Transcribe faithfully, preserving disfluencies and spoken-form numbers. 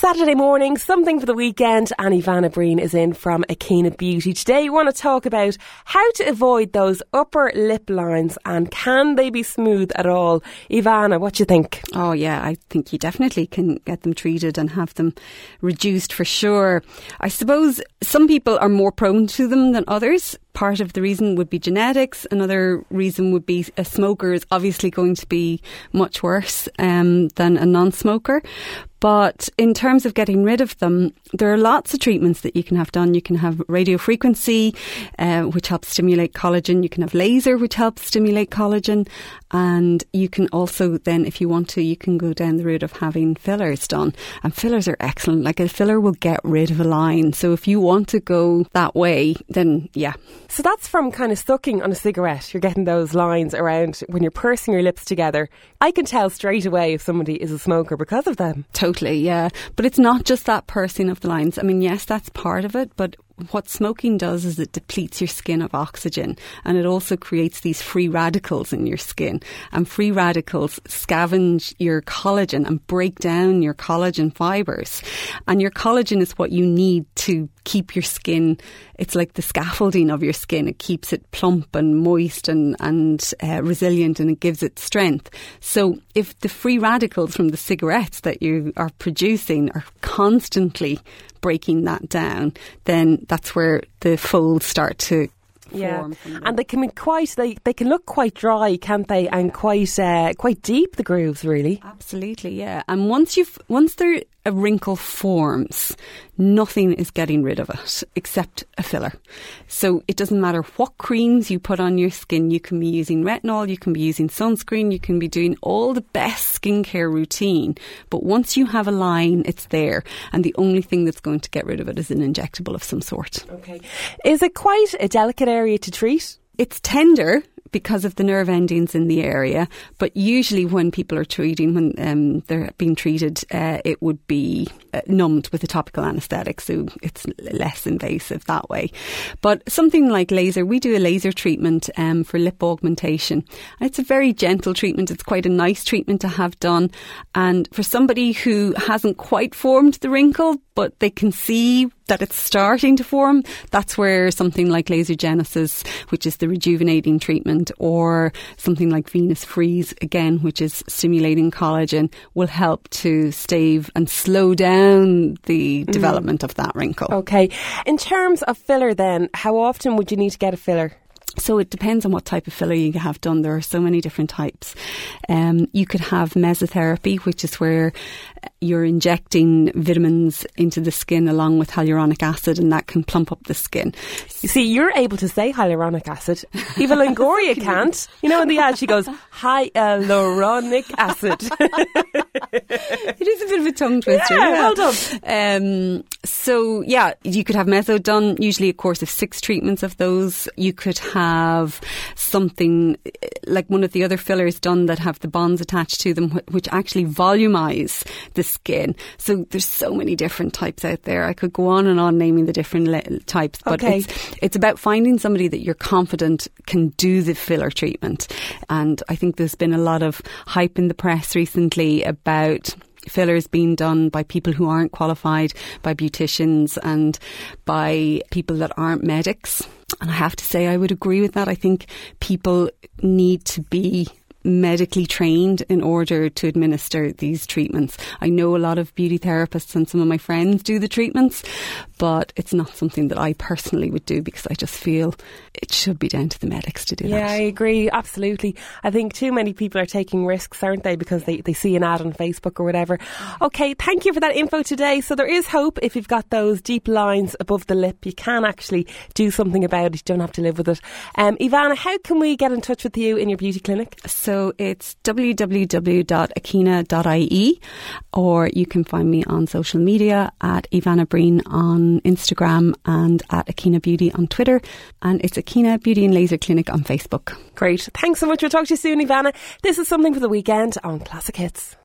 Saturday morning, something for the weekend, and Ivana Breen is in from Akina Beauty. Today we want to talk about how to avoid those upper lip lines and can they be smooth at all. Ivana, what do you think? Oh yeah, I think you definitely can get them treated and have them reduced for sure. I suppose some people are more prone to them than others. Part of the reason would be genetics. Another reason would be a smoker is obviously going to be much worse um, than a non-smoker. But in terms of getting rid of them, there are lots of treatments that you can have done. You can have radiofrequency, uh, which helps stimulate collagen. You can have laser, which helps stimulate collagen. And you can also then, if you want to, you can go down the route of having fillers done. And fillers are excellent. Like a filler will get rid of a line. So if you want to go that way, then yeah. So that's from kind of sucking on a cigarette. You're getting those lines around when you're pursing your lips together. I can tell straight away if somebody is a smoker because of them. Totally, yeah. But it's not just that pursing of the lines. I mean, yes, that's part of it, but what smoking does is it depletes your skin of oxygen, and it also creates these free radicals in your skin, and free radicals scavenge your collagen and break down your collagen fibres, and your collagen is what you need to keep your skin. It's like the scaffolding of your skin. It keeps it plump and moist and, and uh, resilient, and it gives it strength. So if the free radicals from the cigarettes that you are producing are constantly breaking that down, then that's where the folds start to yeah. form. And they can be quite, they, they can look quite dry, can't they? And quite uh, quite deep, the grooves, really. Absolutely, yeah. And once you've once there a wrinkle forms, nothing is getting rid of it except a filler. So it doesn't matter what creams you put on your skin. You can be using retinol, you can be using sunscreen, you can be doing all the best skincare routine. But once you have a line, it's there. And the only thing that's going to get rid of it is an injectable of some sort. Okay. Is it quite a delicate area to treat? It's tender because of the nerve endings in the area, but usually when people are treating, when um, they're being treated, uh, it would be uh, numbed with a topical anaesthetic, so it's less invasive that way. But something like laser, we do a laser treatment um, for lip augmentation. And it's a very gentle treatment. It's quite a nice treatment to have done. And for somebody who hasn't quite formed the wrinkle, but they can see that it's starting to form, that's where something like Laser Genesis, which is the rejuvenating treatment, or something like Venus Freeze, again, which is stimulating collagen, will help to stave and slow down the mm. development of that wrinkle. Okay. In terms of filler then, how often would you need to get a filler? So it depends on what type of filler you have done. There are so many different types. Um, you could have mesotherapy, which is where you're injecting vitamins into the skin along with hyaluronic acid, and that can plump up the skin. You see, you're able to say hyaluronic acid. Eva Longoria can't. You know, in the ad she goes, hyaluronic acid. It is a bit of a tongue twister. Yeah, yeah. well done. Um, so, yeah, you could have meso done, usually a course of six treatments of those. You could have something like one of the other fillers done that have the bonds attached to them, which actually volumize the skin. So there's so many different types out there. I could go on and on naming the different le- types, but okay. it's, it's about finding somebody that you're confident can do the filler treatment. And I think there's been a lot of hype in the press recently about fillers being done by people who aren't qualified, by beauticians and by people that aren't medics. And I have to say, I would agree with that. I think people need to be medically trained in order to administer these treatments. I know a lot of beauty therapists and some of my friends do the treatments, but it's not something that I personally would do because I just feel it should be down to the medics to do yeah, that. Yeah, I agree. Absolutely. I think too many people are taking risks, aren't they? Because they, they see an ad on Facebook or whatever. Okay, thank you for that info today. So there is hope if you've got those deep lines above the lip. You can actually do something about it. You don't have to live with it. Um, Ivana, how can we get in touch with you in your beauty clinic? So it's w w w dot akina dot i e, or you can find me on social media at Ivana Breen on Instagram and at Akina Beauty on Twitter, and it's Akina Beauty and Laser Clinic on Facebook. Great. Thanks so much. We'll talk to you soon, Ivana. This is Something for the Weekend on Classic Hits.